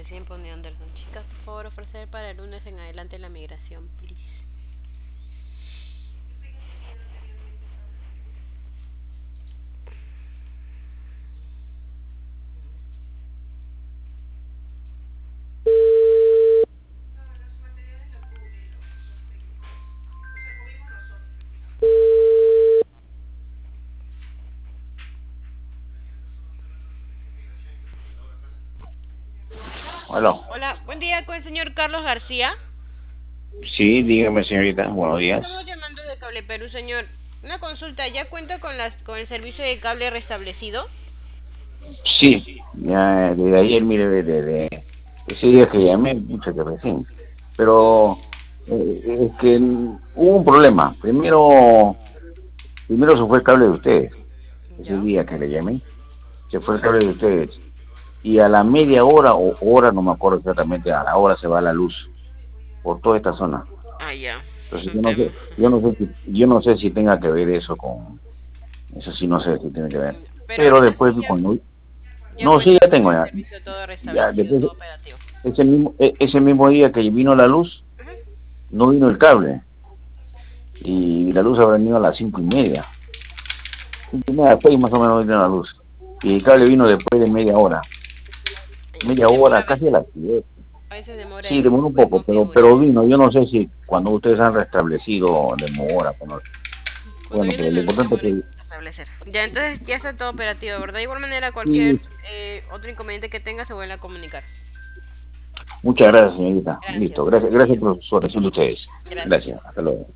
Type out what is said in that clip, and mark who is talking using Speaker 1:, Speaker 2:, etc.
Speaker 1: Recién pone Anderson. Chicas, por favor, ofrecer para el lunes en adelante la migración, please.
Speaker 2: Aló.
Speaker 1: Hola, buen día con el señor Carlos García.
Speaker 2: Sí, dígame, señorita. Buenos días.
Speaker 1: Estamos llamando de Cable Perú, señor. Una consulta, ¿ya cuenta con con el servicio de cable restablecido?
Speaker 2: Sí, ya desde ayer, mire, desde ese día que llamé, mucho que recién. Pero es que hubo un problema. Primero se fue el cable de ustedes. Ese
Speaker 1: ¿Ya?
Speaker 2: día que le llamé, se fue el cable de ustedes. Y a la media hora o hora, no me acuerdo exactamente, a la hora se va la luz por toda esta zona.
Speaker 1: Ah, ya. Es
Speaker 2: Entonces
Speaker 1: un tema.
Speaker 2: yo no sé si tenga que ver eso con, eso sí no sé si tiene que ver.
Speaker 1: Pero
Speaker 2: Pero
Speaker 1: ahorita
Speaker 2: después
Speaker 1: sí
Speaker 2: cuando,
Speaker 1: ya
Speaker 2: no, sí,
Speaker 1: cuenta
Speaker 2: ya
Speaker 1: con
Speaker 2: tengo
Speaker 1: el
Speaker 2: ya.
Speaker 1: servicio todo
Speaker 2: Ya,
Speaker 1: restablecido,
Speaker 2: después,
Speaker 1: todo operativo.
Speaker 2: ese mismo día que vino la luz,
Speaker 1: Ujú.
Speaker 2: no vino el cable. Y la luz habrá venido a las 5:30. 5:30, 6 más o menos vino la luz. Y el cable vino después de media hora. Media
Speaker 1: Demora a
Speaker 2: hora, casi a
Speaker 1: veces.
Speaker 2: las 10.
Speaker 1: A veces demora
Speaker 2: Sí,
Speaker 1: en
Speaker 2: demoró un
Speaker 1: en
Speaker 2: poco, pero
Speaker 1: configurarse.
Speaker 2: vino. Yo no sé si cuando ustedes han restablecido demora.
Speaker 1: Cuando
Speaker 2: Bueno,
Speaker 1: viene
Speaker 2: pero lo
Speaker 1: la luz
Speaker 2: importante es
Speaker 1: demora en
Speaker 2: que
Speaker 1: restablecer. Ya, entonces ya está todo operativo, ¿verdad? De igual manera, cualquier
Speaker 2: sí.
Speaker 1: otro inconveniente que tenga se vuelve a comunicar.
Speaker 2: Muchas gracias, señorita.
Speaker 1: Gracias.
Speaker 2: Listo. Gracias,
Speaker 1: Buen día.
Speaker 2: gracias por su atención de ustedes.
Speaker 1: Gracias.
Speaker 2: Gracias. Hasta luego.